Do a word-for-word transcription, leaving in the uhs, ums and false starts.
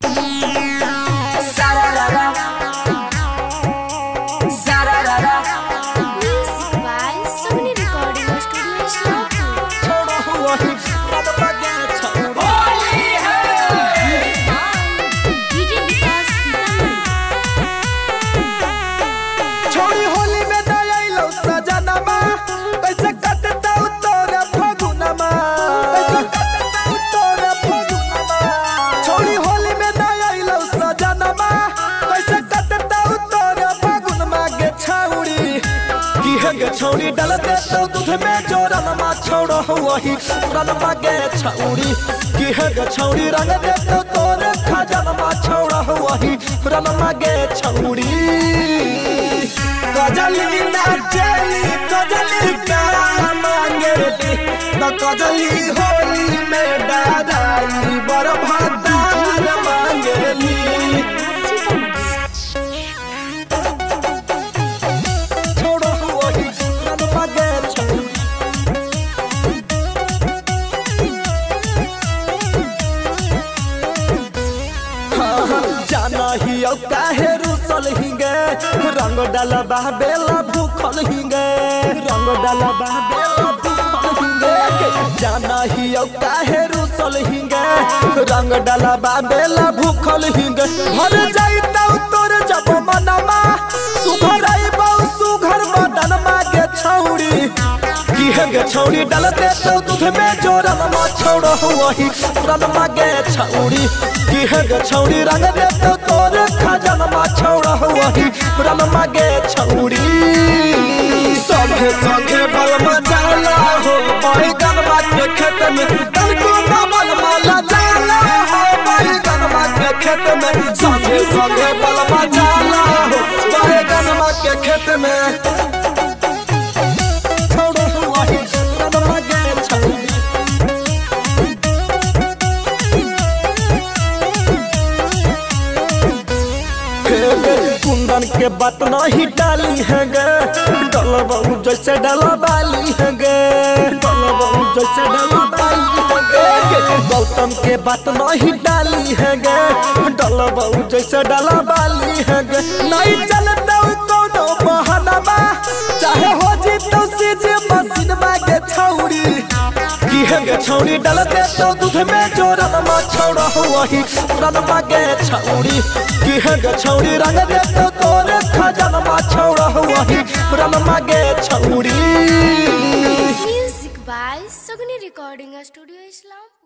छौड़ी डालते तो दूध में जोरन मा छोड़ो वही रन मागे छौड़ी की है ग छौड़ी रंग दे तो तोर खजन मा छोड़ो वही रन मागे छौड़ी कजली ना चली कजली का मांगेली न कजली होली में डाराई बर भातार मांगेली काहे रुसल हिंगे रंग डाला बा बेला भूखल हिंगे रंग डाला बा बेला भूखल हिंगे जाना ही काहे रुसल हिंगे रंग डाला बा बेला भूखल हिंगे भर जाइता तोर जब मनमा सुघर आइबौ सुघर बदन मागे छौड़ी की है गे छौड़ी डालते तो दूध में जोरन मा छोड़ो वही रन मागे छौड़ी की है गे छौड़ी रंग दे तो तोर खजन मा छोड़ो वही रन मागे छौड़ी सभे सभे बल मचाला हो बैगन के खेत में तन को बल माला जाला हो बैगन के खेत में सभे सभे बल मचाला हो बैगन के खेत में कुंदन के बात नहीं डाली है गे डलबू जैसे डला बाली है गे डलबू जैसे डला बाली है गे गौतम के बात नहीं डाली है गे डलबू जैसे डला बाली है गे नहीं चलता कोनो बहाना चाहे हो जी तो सीज मशीन मागे छौड़ी की है गे छौड़ी डालते तो दूध में जोरन मा छोड़ो वही रन मागे छौड़ी की है गे छौड़ी रंग दे तो तोर खजन मा छोड़ो वही रन मागे छौड़ी। Music by Sagni recording studio Islam.